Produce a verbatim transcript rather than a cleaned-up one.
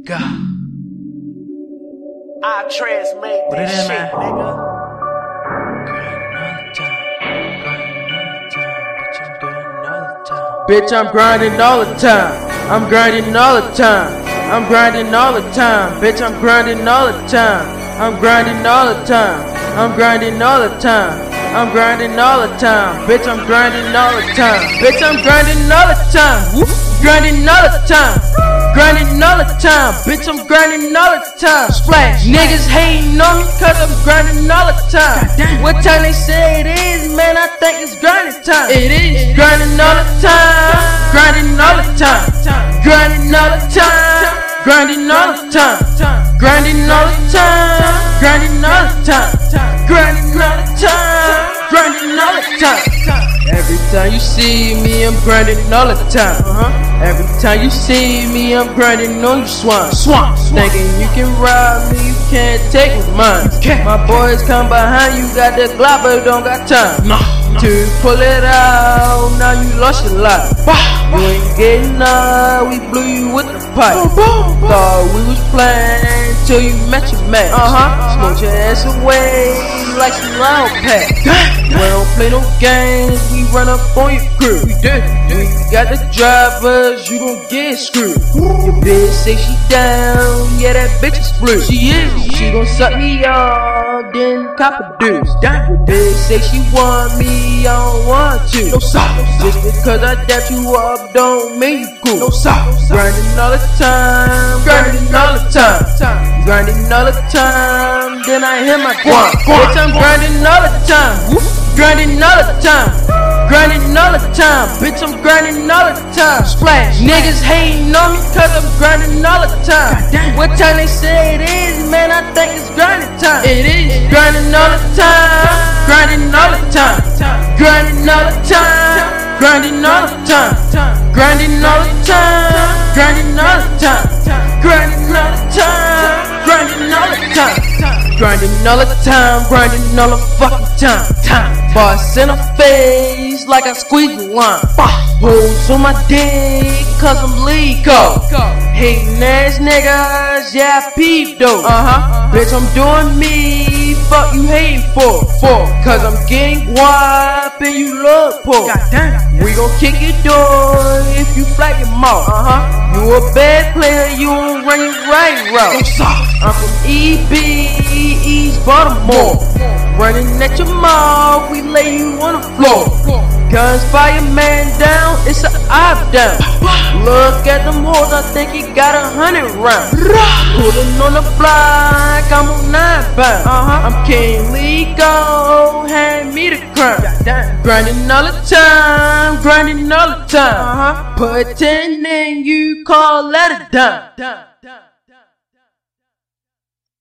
God. I transmade What this it is, shit, man? nigga. Bitch, I'm grinding all the time. I'm grinding all the time. I'm grinding all the time. Bitch, I'm grinding all the time. I'm grinding all the time. I'm grinding all the time. I'm grinding all the time. Bitch, I'm grinding all the time. Bitch, I'm grinding all the time. Whoop. Grinding all the time. Grinding all the time. Bitch, I'm grinding all the time. Splash. Niggas hating on me cause I'm grinding all the time. What time they say it is, man, I think it's grinding time. It is. Grinding all the time. Grinding all the time. Grinding all the time. Grinding all the time. Grinding all the time. Grinding all the time. Grinding all the time. Grinding all the time. Every time you see me, I'm grinding all the time. Uh-huh. Every time you see me, I'm grinding on you swine. Swamp. Thinking you can rob me, you can't take mine. My boys come behind you, got the Glock, but don't got time no, no. to pull it out. Now you lost your life. You ain't getting up, we blew you with the pipe. Thought we was playing till you met your match. Uh-huh. Smoke your ass away like some loud pack. We don't play no games, we run up on your crew. We did. We got the drivers, you gon' get screwed. Your bitch say she down, yeah that bitch is blue. She is. She gon' suck me off, then cop a deuce. Your bitch say she want me, I don't want to. No stop. Just because I dap you up don't mean you cool. No stop. Grinding all the time, grinding all the time, grinding all the time. Then I hit my guan. Bitch, I'm grinding all the time. Grinding all the time, grinding all the time, bitch, I'm grinding all the time. Splash. Niggas hating on me cause I'm grinding all the time. What time they say it is, man, I think it's grinding time. It is. Grinding all the time, grinding all the time, grinding all the time, grinding all the time, grinding all the time, grinding all the time, grinding all the time, grinding all the time. Grinding all the time, grinding all the fucking time. Time. Boss in her face like I squeeze the line. Holes on my dick cause I'm legal. Hating ass niggas, yeah I peep though. Uh-huh. Bitch, I'm doing me, fuck you hating for. For. Cause I'm getting guap and you look poor. We gon' kick your door if you flag your mouth. Uh-huh. You a bad player, you won't run your right route. I'm from E B, East Baltimore. Running at your mouth, we lay you on the floor. Guns fire man down, it's a op down. Look at them hoes, I think he got a hundred rounds. Pulling on the block, I'm on nine pounds. Uh-huh. I'm King Legal, hand me the crown. Grinding all the time, grinding all the time. Uh-huh. Put ten in, you call that a dime.